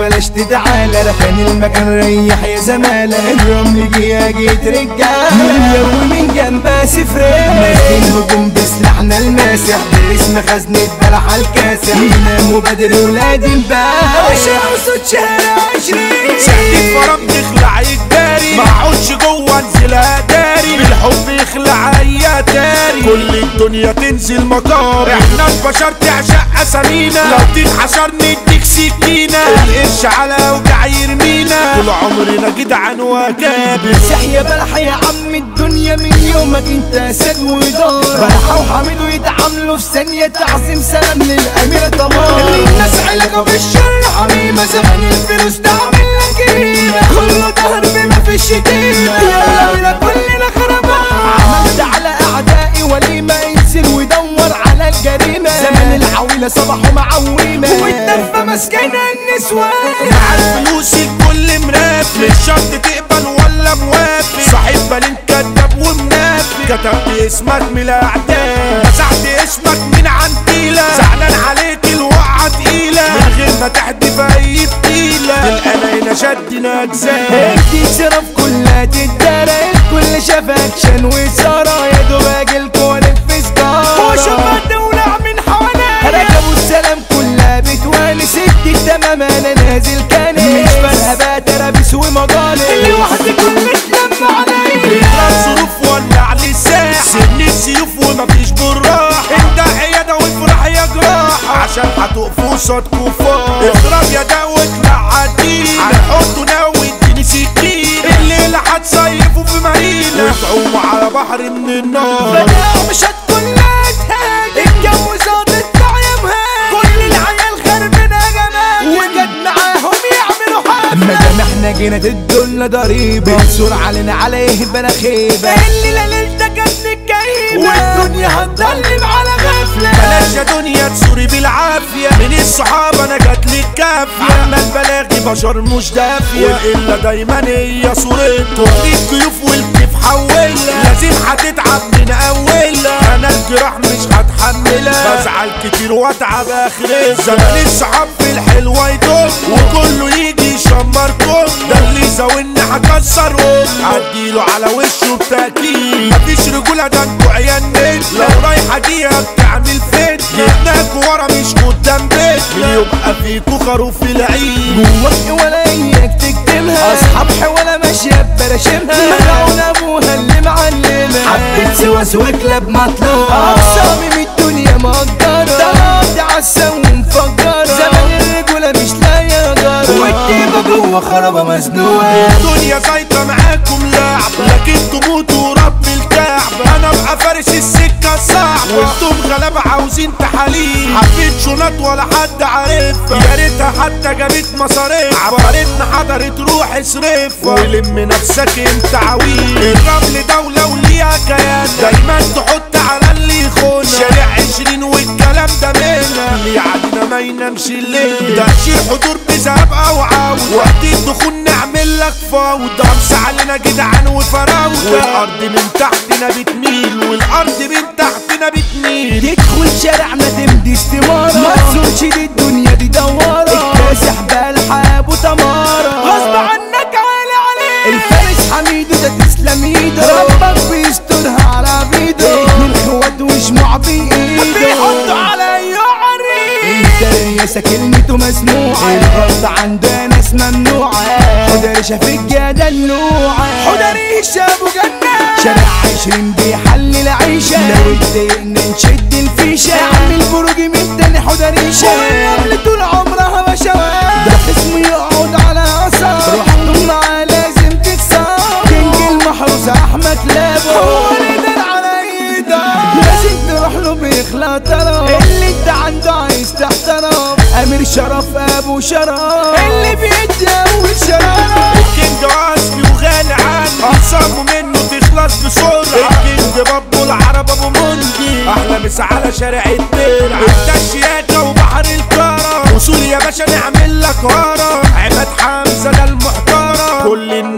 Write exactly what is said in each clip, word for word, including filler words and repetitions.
وبلاش تتعالى، ركن المكان ريح يا زمالة، الرمل جيا جيت رجالة ومن جنبها سفرين ماسكين هجوم بسلاحنا الماسح، باسم خزنة بلح الكاسح، يناموا بدري ولاد الباب عشرة وصوت شارع عشرين سحتي فرم تخلع الداري، ما اقعدش جوه انزلها داري، بالحب يخلع اي تاري، كل الدنيا تنزل مطار، احنا البشر تعشق اسامينا، لو تتحشرني اديك سكينة، القرش على وجع يرمينا، طول عمرنا جدعان وكابر. صح يا بلح يا عم الدنيا من يومك انت اسد ودار، بلحة وحميد ويتعاملوا في ثانية، تعظيم سلام للامير تمار، اللي الناس علقوا في الشر حميمة، زمان الفلوس تعمل لك قيمة، كله ظهر بما في الشتيمة، يلا بينا كلنا خربان، عملت على اعدائي وليمة، انزل ودور على الجريمة، زمن العويلة صباح ومعويمة، والدفة مسكنة النسوان، مع الفلوس الكل مرافق، مش شرط تقبل ولا موافق، صاحب بالين كداب ومنافق، كتبت اسمك من الاعداء، مسحت اسمك من عنتيلة، زعلان عليك الوقعة تقيلة، من غير ما تحدف اي تقيلة، القنا هنا شدنا اجزاء، انتي صرف كلها تتدارى، الكل شاف اكشن وإثارة، يا دوب اجيلكوا في سجارة، وشوف الدولة من حواليا، ركبوا السلام كلها بتوانس، ادي التمام انا نازل كانس، مش فارقة بقى ترابيس ومجالس، اللي وحدي كل اتلم عليا، اضرب ظروف ولع لساح، سن السيوف ومفيش جراح، انت عيادة وافرح يا جراح، عشان هتقفوا قصاد كفار، اضرب يا ده واطلع عديل، هنحطه ناوي اديني سكين، الليلة هتصيفوا في مارينا، وتعوموا على بحر من النار، فجأة مش هتكون لا تهاجم، الجو ظابط يا مهاجم، كل العيال خربنا جمال، وجد معاهم يعملوا حاجة، مادام احنا جينا تدولنا ضريبة، بنصور علينا عليه بلا خيبة، الليلة ليلتك يا ابن الكئيبة، والدنيا هتضلم على غفلة، بلاش يا دنيا تسوري بالعافية، من الصحاب انا جاتلك كافية، اما البلاغي بشر مش دافية، والقلة دايما هي صورتها، الضيوف والكيف حولها، لازم هتتعب من اولها، انا الجراح مش هتحملها، بزعل كتير واتعب اخرها، زمان الصحاب في الحلوة يدوم، وكله يجي يشمر كم، ده اللي زاولني هكسرهم، عديله على وشه بتأكيد، مفيش رجولة ده انتوا عيال نت، لو رايحة جيها بتعمل فين، جبناكوا ورا مش قدام بيت، يبقى فيكوا خروف العيد، جواك ولا اياك تكتمها، اصحاب حوالة ماشية ببراشمها، ملعون ابوها اللي معلمها، حبيت سواس وكلاب مطلوب، اقسامي من الدنيا مقدرة، طلعت عالسا ومفجرة، زمان الرجولة مش لاقية جارة، والتيبة جوا خرابة مزنوقة، الدنيا زايدة معاكم لعب، لكن تموتوا رب الكعب، انا ابقى فارس السكة الصعب، وانتم غلابة عاوزين تحاليل، حبيت شنط ولا حد عارفها، يا ريتها حتى جابت مصاريف، عبرتنا حضرت روح اصرفها، ولم نفسك انت عويل، الرمل دولة وليها كيان، دايما تحط على اللي يخون، شارع عشرين والكلام ده منا، اللي علينا ما ينامش الليل، تأشير حضور بذهب او عود، وقت الدخول نعمل لك فوضى، امسى علينا جدعان وفراوده، والارض من تحتنا بتميل، والارض من تحتنا بتميل، تدخل شارعنا تمدي استمارة، ما تزورش دي الدنيا دي دوارة، الكاسح بالحاب وتمارة، غصب عنك عالي عليه، الفارس حميد وده تسلم ايده، ربك بيسترها على عبيده، اتنين خوات وشموع بايده، بيحطوا على اي عريق، الدريسة كلمته مسموعة، الغلط عندنا ناس ممنوعة، حدريشة في الجادة النوعة، حدريشة ابو جنة، شارع عشرين بيحلل عيشة، لو اتضايقنا نشد الفيشة، اعمل بروج من تاني حدريشة، والرمل طول عمرها بشوات، ده خصم يقعد على اثر، روحتم معاه لازم تكسر، كينج المحروس احمد لابو، هو اللي على ايده، لازم تروح له بيخلع طرف، اللي انت عنده عايز تحترم، امير شرف ابو شرف، اللي بيدي اول شرف، الكينج اصلي وغالي عني، اقسامه منه تخلص بسرعة، الكينج بابو العرب ابو مندي، احلى مسا على شارع الدرع، انت الشياكة وبحر الكرم، وصول يا باشا نعمل لك ورا، عماد حمزة ده المحترم، كل الناس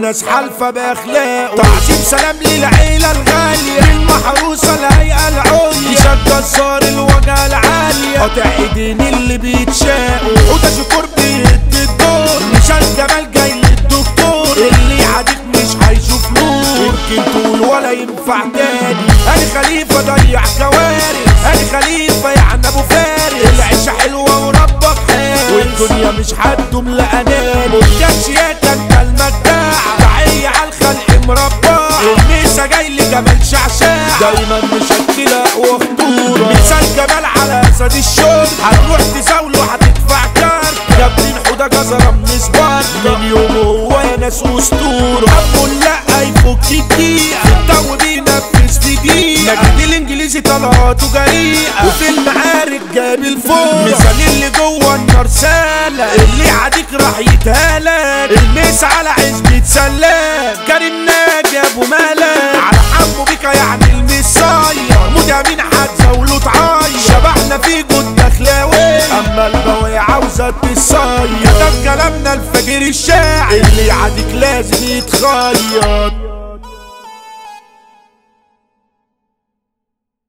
وناس حالفة باخلاقه. تعظيم سلام للعيلة الغالية المحروسة الهيئة العليا، شد الزار الوجهة العالية قاطع ايدين اللي بيتشاقوا. وده شكور بيدي الدور مشان جمال جاي للدكتور، اللي يعاديك مش هيشوف نور. يمكن تقول ولا ينفع تاني، انا خليفة ضيع كوارث، انا خليفة يعني ابو فارس. العيشة حلوة وربك حارس، والدنيا مش هتدوم لأناني. مكانش يا انت المجدع، تحية عالخلق مربع. الميسا جاي لجمال شعشاع، دايما مشكلة وخطورة. مثال جمال على اسد الشرب، هتروح تزاوله هتدفع كارت. يا ابني الحوضة جزرة من سبارت، من يومه هو يا ناس اسطورة. ابو لا يفك الدقيقة، التو بينفذ في دقيقة. مجد الانجليزي طلعاته جريئة، وفي المعارك جاب الفوق. مثال اللي جوه النار سالة، اللي عاديك راح يتهالك. الميس على عزبة سلام، كريم ناجي ابو مالك. على حمو بيكا يعني المصايا، مدامين هتزاوله تعايا. شبحنا في جود دخلاوي، اما البواقي عاوزة تتصايا. كتب كلامنا الفجر الشاعر، اللي عاديك لازم يتخيط.